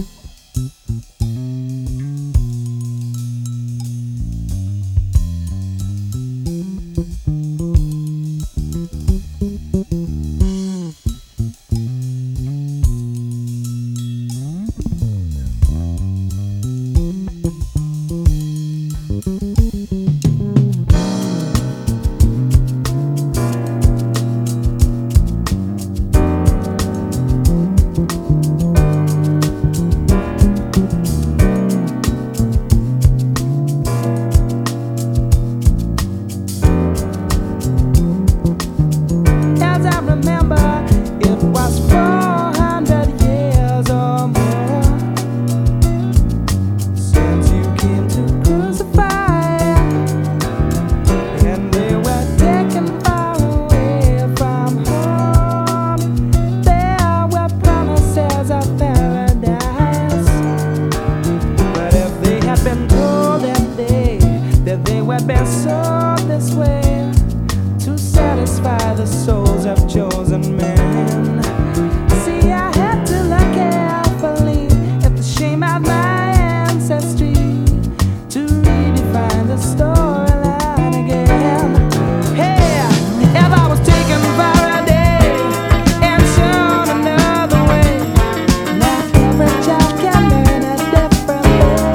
Been sold this way to satisfy the souls of chosen men. See, I had to look carefully at the shame of my ancestry to redefine the storyline again. Hey, if I was taken for a day and shown another way, not every child can learn a different way.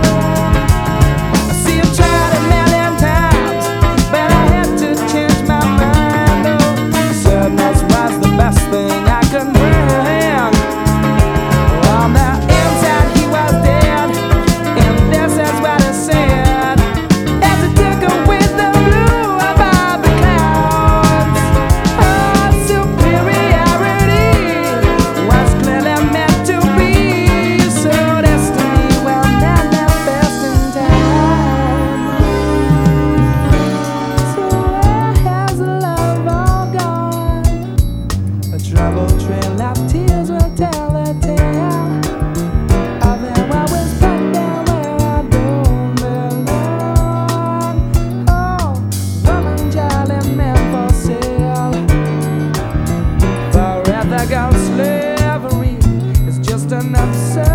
I see I've tried a million times, but I had to change my mind. Oh, sadness was the best thing I could bring. On the inside he was dead, and this is what he said as he took away the blue above the clouds. Oh, superiority was clearly meant to be, so destiny will manifest in time. So where has the love all gone? A troubled trail of tears will tell a tale of how I was put down where I don't belong. Oh, woman, child, and man for sale. For ethical slavery is just an absurd